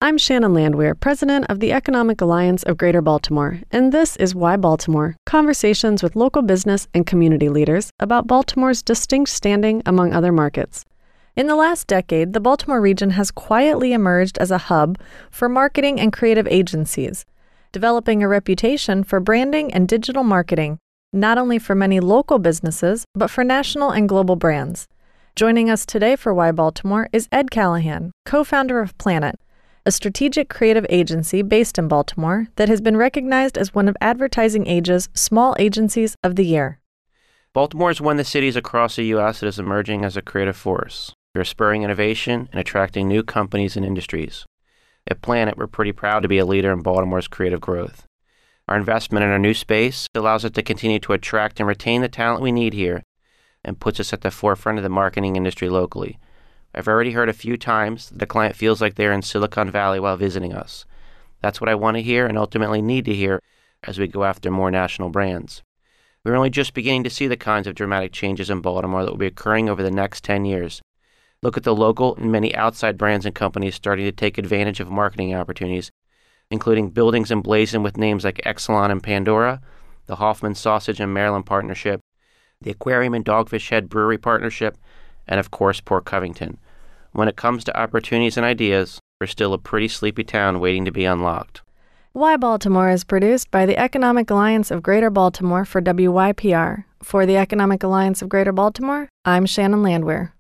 I'm Shannon Landwehr, president of the Economic Alliance of Greater Baltimore, and this is Why Baltimore, conversations with local business and community leaders about Baltimore's distinct standing among other markets. In the last decade, the Baltimore region has quietly emerged as a hub for marketing and creative agencies, developing a reputation for branding and digital marketing, not only for many local businesses, but for national and global brands. Joining us today for Why Baltimore is Ed Callahan, co-founder of Planet, a strategic creative agency based in Baltimore that has been recognized as one of Advertising Age's Small Agencies of the Year. Baltimore is one of the cities across the U.S. that is emerging as a creative force. We are spurring innovation and attracting new companies and industries. At Planet, we're pretty proud to be a leader in Baltimore's creative growth. Our investment in our new space allows us to continue to attract and retain the talent we need here and puts us at the forefront of the marketing industry locally. I've already heard a few times that the client feels like they're in Silicon Valley while visiting us. That's what I want to hear and ultimately need to hear as we go after more national brands. We're only just beginning to see the kinds of dramatic changes in Baltimore that will be occurring over the next 10 years. Look at the local and many outside brands and companies starting to take advantage of marketing opportunities, including buildings emblazoned with names like Exelon and Pandora, the Hoffman Sausage and Maryland Partnership, the Aquarium and Dogfish Head Brewery Partnership, and of course Port Covington. When it comes to opportunities and ideas, we're still a pretty sleepy town waiting to be unlocked. Why Baltimore is produced by the Economic Alliance of Greater Baltimore for WYPR. For the Economic Alliance of Greater Baltimore, I'm Shannon Landwehr.